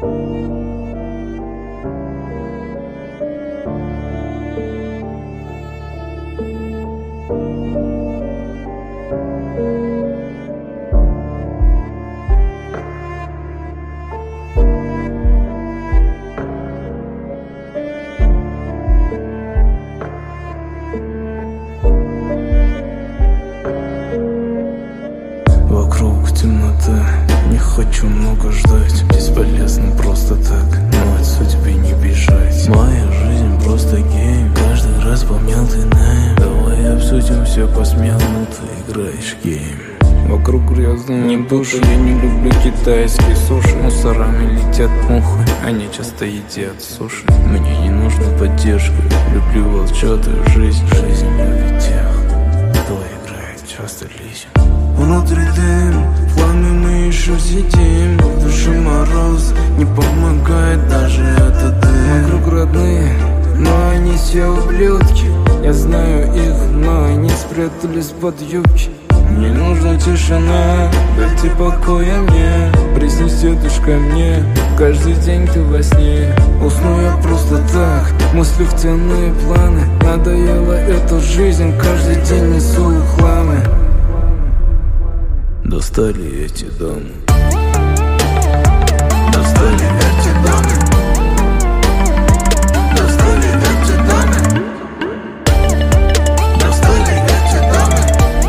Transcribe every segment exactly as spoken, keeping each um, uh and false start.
Вокруг темнота, не хочу много ждать. Бесполезно просто так, но от судьбы не бежать. Моя жизнь просто гейм, каждый раз помнял ты найм. Давай обсудим все посмел, ну ты играешь гейм. Вокруг грязные не души, я не люблю китайские суши. Мусорами летят мухи, они часто едят суши. Мне не нужна поддержка, люблю волчата жизнь. Жизнь любит тех, кто играет часто лисим. Внутри дым, в пламя мы еще сидим. В душе мороз, не помогает даже этот дым. Вокруг родные, но они все ублюдки. Я знаю их, но они спрятались под юбки. Мне нужна тишина, дайте покоя мне. Приснись, тетушка, мне каждый день ты во сне. Усну я просто так, в мыслях темные планы. Надоела эта жизнь, каждый день несу хламы. Достали эти дамы. Достали эти дамы. Достали эти дамы. Достали эти дамы.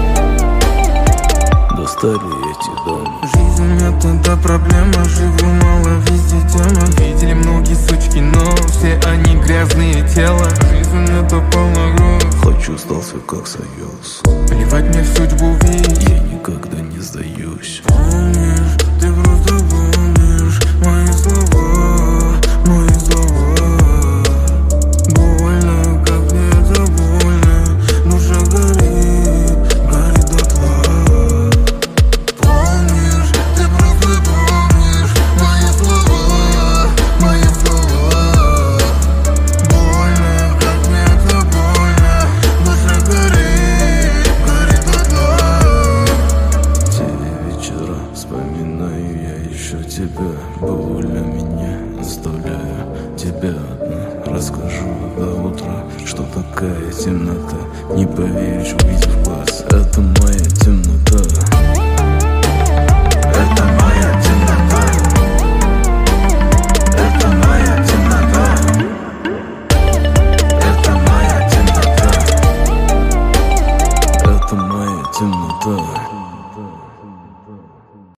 Достали эти дамы. Жизнь это проблема, живу мало, везде тема. Видели многие сучки, но все они грязные тела. Жизнь это полная грусть. Хочу сдался как союз. Плевать мне в судьбу ведь я никогда не сдаюсь. Помнишь, ты просто помнишь мои слова, мои слова. Больно, как мне это больно. Душа горит, горит дотла. Помнишь, ты просто помнишь мои слова, мои слова. Больно, как мне это больно. Душа горит, горит дотла. Те вечера вспоминаю я еще тебя. Больно меня оставляю тебя одна. Расскажу до утра, что такая темнота. Не поверишь, увидев глаз, это моя темнота.